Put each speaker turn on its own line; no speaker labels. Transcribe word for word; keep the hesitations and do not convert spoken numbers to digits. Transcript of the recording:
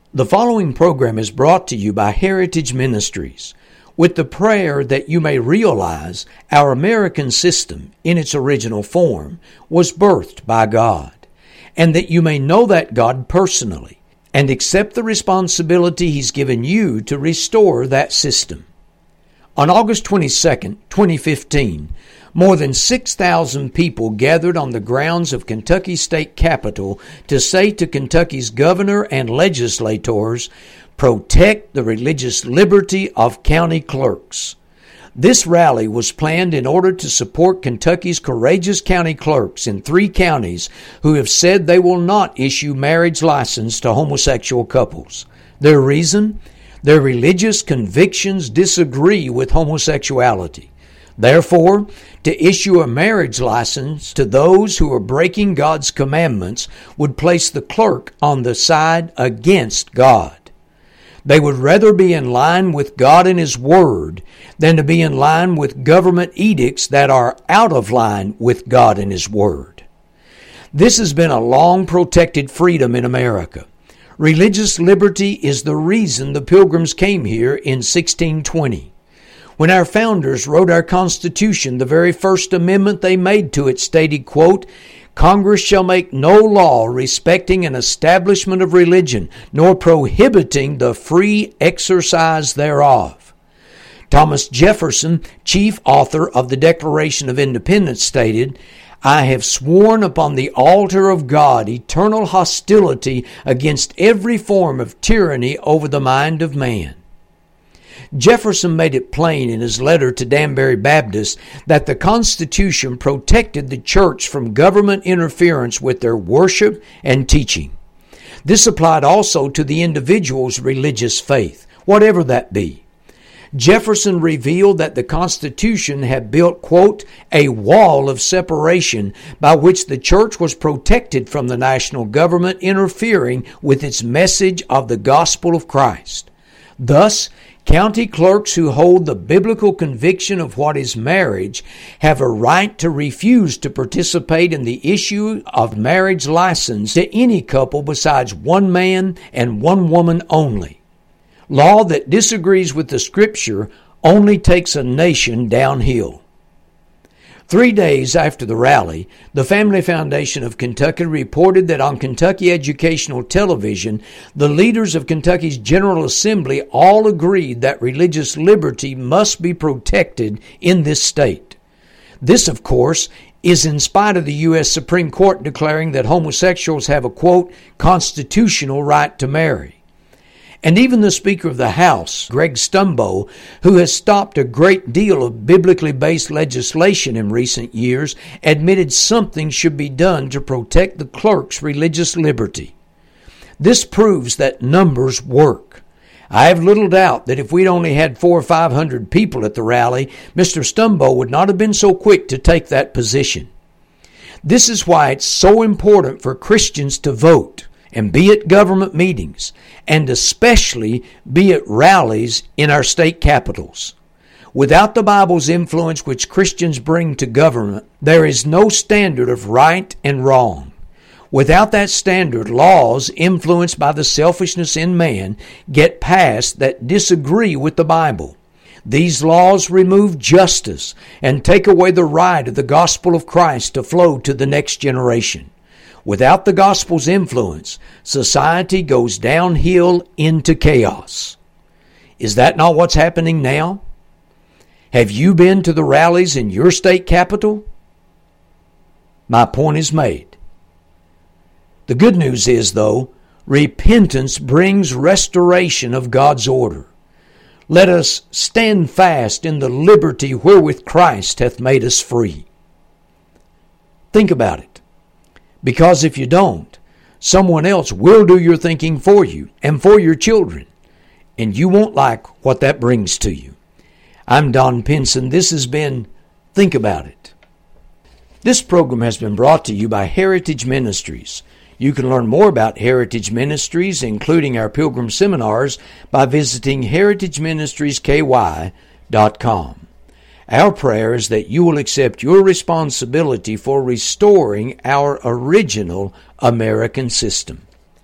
The following program is brought to you by Heritage Ministries, with the prayer that you may realize our American system in its original form was birthed by God, and that you may know that God personally and accept the responsibility He's given you to restore that system. On August twenty-second, twenty fifteen, more than six thousand people gathered on the grounds of Kentucky State Capitol to say to Kentucky's governor and legislators, "Protect the religious liberty of county clerks." This rally was planned in order to support Kentucky's courageous county clerks in three counties who have said they will not issue marriage license to homosexual couples. Their reason? Their religious convictions disagree with homosexuality. Therefore, to issue a marriage license to those who are breaking God's commandments would place the clerk on the side against God. They would rather be in line with God and His Word than to be in line with government edicts that are out of line with God and His Word. This has been a long protected freedom in America. Religious liberty is the reason the Pilgrims came here in sixteen twenty. When our founders wrote our Constitution, the very first amendment they made to it stated, quote, "Congress shall make no law respecting an establishment of religion, nor prohibiting the free exercise thereof." Thomas Jefferson, chief author of the Declaration of Independence, stated, "I have sworn upon the altar of God eternal hostility against every form of tyranny over the mind of man." Jefferson made it plain in his letter to Danbury Baptist that the Constitution protected the church from government interference with their worship and teaching. This applied also to the individual's religious faith, whatever that be. Jefferson revealed that the Constitution had built, quote, "a wall of separation by which the church was protected from the national government interfering with its message of the gospel of Christ." Thus, county clerks who hold the biblical conviction of what is marriage have a right to refuse to participate in the issue of marriage license to any couple besides one man and one woman only. Law that disagrees with the Scripture only takes a nation downhill. Three days after the rally, the Family Foundation of Kentucky reported that on Kentucky Educational Television, the leaders of Kentucky's General Assembly all agreed that religious liberty must be protected in this state. This, of course, is in spite of the U S Supreme Court declaring that homosexuals have a, quote, "constitutional right to marry." And even the Speaker of the House, Greg Stumbo, who has stopped a great deal of biblically based legislation in recent years, admitted something should be done to protect the clerk's religious liberty. This proves that numbers work. I have little doubt that if we'd only had four or five hundred people at the rally, Mister Stumbo would not have been so quick to take that position. This is why it's so important for Christians to vote and be at government meetings, and especially be at rallies in our state capitals. Without the Bible's influence which Christians bring to government, there is no standard of right and wrong. Without that standard, laws influenced by the selfishness in man get passed that disagree with the Bible. These laws remove justice and take away the right of the gospel of Christ to flow to the next generation. Without the gospel's influence, society goes downhill into chaos. Is that not what's happening now? Have you been to the rallies in your state capital? My point is made. The good news is, though, repentance brings restoration of God's order. Let us stand fast in the liberty wherewith Christ hath made us free. Think about it. Because if you don't, someone else will do your thinking for you and for your children, and you won't like what that brings to you. I'm Don Pinson. This has been Think About It. This program has been brought to you by Heritage Ministries. You can learn more about Heritage Ministries, including our Pilgrim Seminars, by visiting heritage ministries k y dot com. Our prayer is that you will accept your responsibility for restoring our original American system.